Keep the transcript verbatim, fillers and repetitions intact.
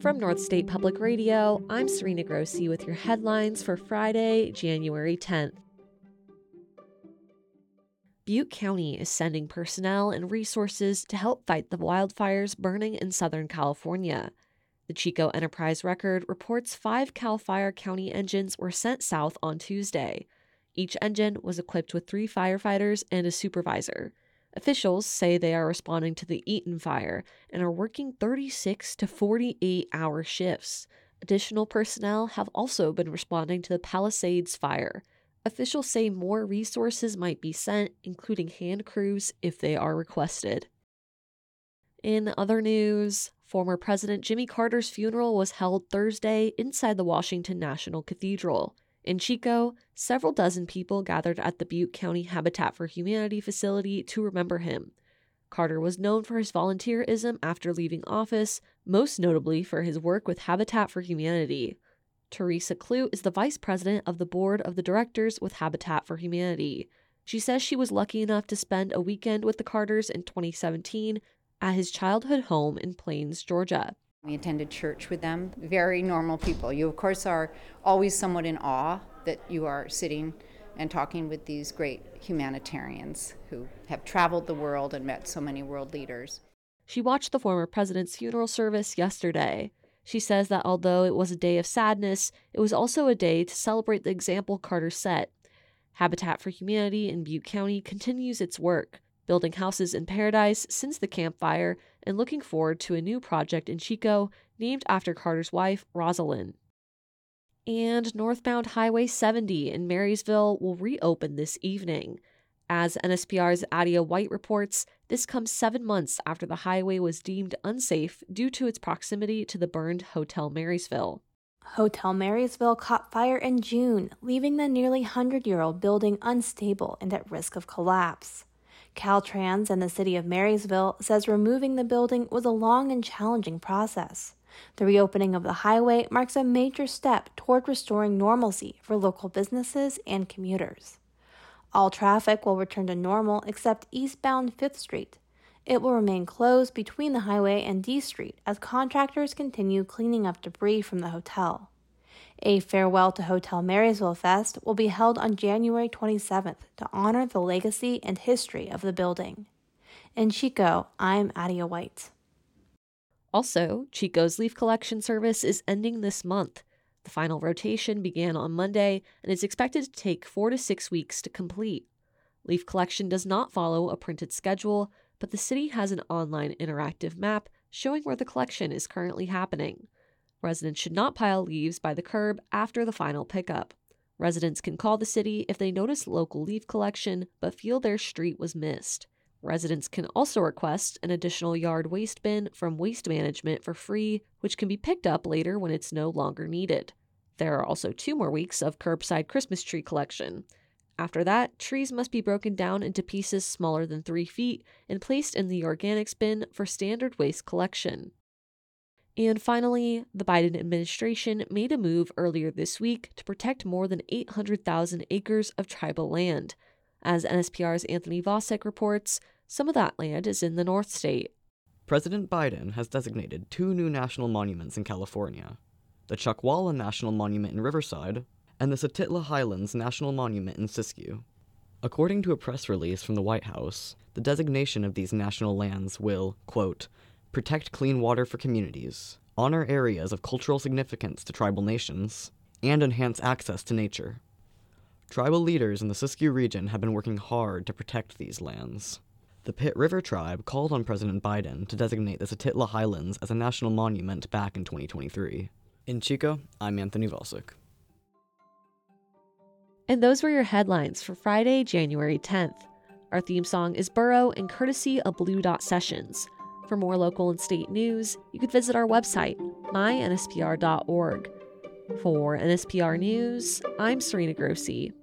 From North State Public Radio, I'm Serena Grossi with your headlines for Friday, January tenth. Butte County is sending personnel and resources to help fight the wildfires burning in Southern California. The Chico Enterprise Record reports five CAL FIRE County engines were sent south on Tuesday. Each engine was equipped with three firefighters and a supervisor. Officials say they are responding to the Eaton fire and are working thirty-six to forty-eight hour shifts. Additional personnel have also been responding to the Palisades fire. Officials say more resources might be sent, including hand crews if they are requested. In other news, former President Jimmy Carter's funeral was held Thursday inside the Washington National Cathedral. In Chico, several dozen people gathered at the Butte County Habitat for Humanity facility to remember him. Carter was known for his volunteerism after leaving office, most notably for his work with Habitat for Humanity. Teresa Clute is the vice president of the board of the directors with Habitat for Humanity. She says she was lucky enough to spend a weekend with the Carters in twenty seventeen at his childhood home in Plains, Georgia. We attended church with them. Very normal people. You, of course, are always somewhat in awe that you are sitting and talking with these great humanitarians who have traveled the world and met so many world leaders. She watched the former president's funeral service yesterday. She says that although it was a day of sadness, it was also a day to celebrate the example Carter set. Habitat for Humanity in Butte County continues its work, building houses in paradise since the Camp Fire and looking forward to a new project in Chico named after Carter's wife, Rosalind. And northbound Highway seventy in Marysville will reopen this evening. As N S P R's Adia White reports, this comes seven months after the highway was deemed unsafe due to its proximity to the burned Hotel Marysville. Hotel Marysville caught fire in June, leaving the nearly hundred-year-old building unstable and at risk of collapse. Caltrans and the city of Marysville says removing the building was a long and challenging process. The reopening of the highway marks a major step toward restoring normalcy for local businesses and commuters. All traffic will return to normal except eastbound fifth Street. It will remain closed between the highway and D Street as contractors continue cleaning up debris from the hotel. A Farewell to Hotel Marysville Fest will be held on January twenty-seventh to honor the legacy and history of the building. In Chico, I'm Adia White. Also, Chico's leaf collection service is ending this month. The final rotation began on Monday and is expected to take four to six weeks to complete. Leaf collection does not follow a printed schedule, but the city has an online interactive map showing where the collection is currently happening. Residents should not pile leaves by the curb after the final pickup. Residents can call the city if they notice local leaf collection but feel their street was missed. Residents can also request an additional yard waste bin from Waste Management for free, which can be picked up later when it's no longer needed. There are also two more weeks of curbside Christmas tree collection. After that, trees must be broken down into pieces smaller than three feet and placed in the organics bin for standard waste collection. And finally, the Biden administration made a move earlier this week to protect more than eight hundred thousand acres of tribal land. As N S P R's Anthony Vosek reports, some of that land is in the North State. President Biden has designated two new national monuments in California, the Chuckwalla National Monument in Riverside and the Satitla Highlands National Monument in Siskiyou. According to a press release from the White House, the designation of these national lands will, quote, protect clean water for communities, honor areas of cultural significance to tribal nations, and enhance access to nature. Tribal leaders in the Siskiyou region have been working hard to protect these lands. The Pitt River Tribe called on President Biden to designate the Satitla Highlands as a national monument back in twenty twenty-three. In Chico, I'm Anthony Valsic. And those were your headlines for Friday, January tenth. Our theme song is Burrow and courtesy of Blue Dot Sessions. For more local and state news, you could visit our website, my N S P R dot org. For N S P R News, I'm Serena Grossi.